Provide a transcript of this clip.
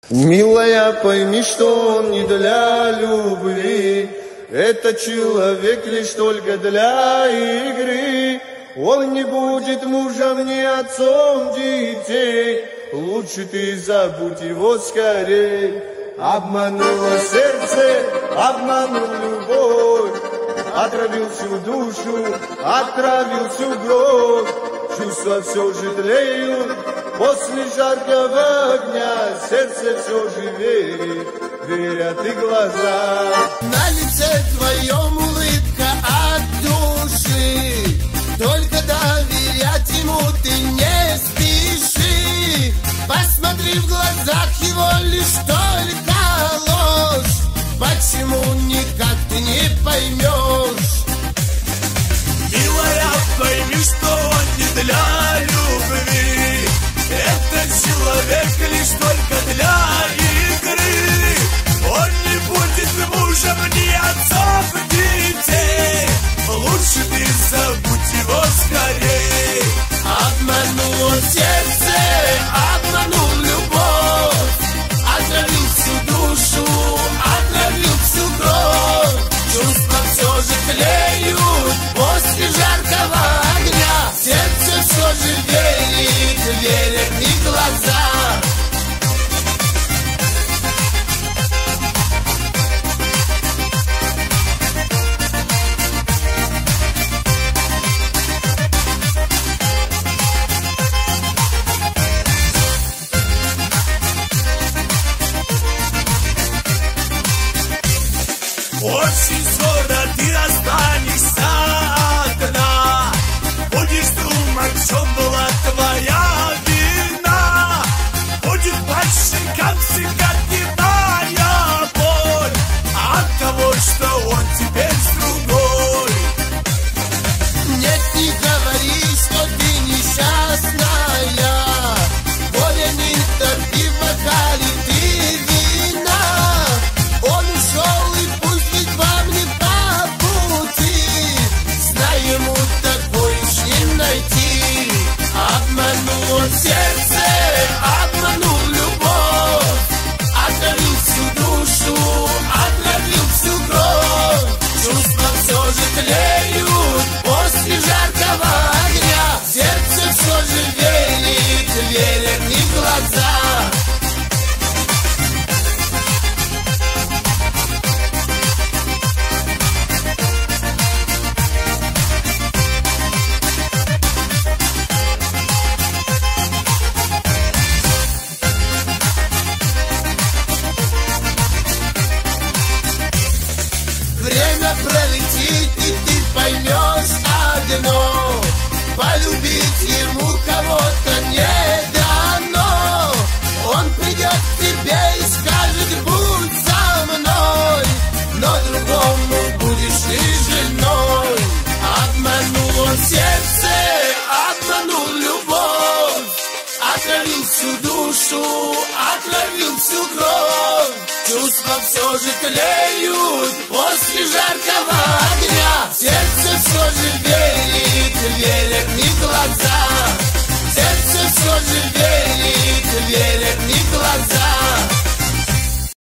Милая, пойми, что он не для любви, это человек лишь только для игры. Он не будет мужем, ни отцом детей, лучше ты забудь его скорей. Обмануло сердце, обманул любовь, отравил всю душу, отравил всю кровь. Чувства все же тлеют после жаркого огня, сердце все же верит, верят и глаза. На лице твоем улыбка от души, только доверять ему ты не спеши. Посмотри, в глазах его лишь только ложь, почему никак ты не поймешь? Милая, пойми, что он не для любви, это человек лишь только для игры. Он не будет мужем, ни отцом детей, лучше ты забудь его скорей. Обманул он сердце, обманул любовь, отравил всю душу, отравил всю кровь. Чувства все же тлеют после жаркого огня, сердце все же верит, верят и глаза. Очень скоро ты останешься одна, будешь думать, в чем была твоя вина. Будет больше, как всегда, дневная боль от того, что он теперь с другой. Нет, не говори, что ты несчастная, горе не топи в бокале ты вина. Он ушел, и пусть ведь вам не по пути, знай, ему такой уж не найти. Обманул он сердце, обманул любовь, отравил всю душу, отравил всю кровь. Чувства все же тлеют после жаркого огня, сердце все же верит, верят и глаза. Время пролетит, и ты поймешь одно: полюбить ему кого-то не дано. Он придет к тебе и скажет: будь со мной, но другому будешь ты женой. Обманул он сердце, обманул любовь, отравил всю душу, отравил всю кровь. Чувства все же тлеют после жаркого огня, сердце все же верит, верят и глаза. Сердце все же верит, верят и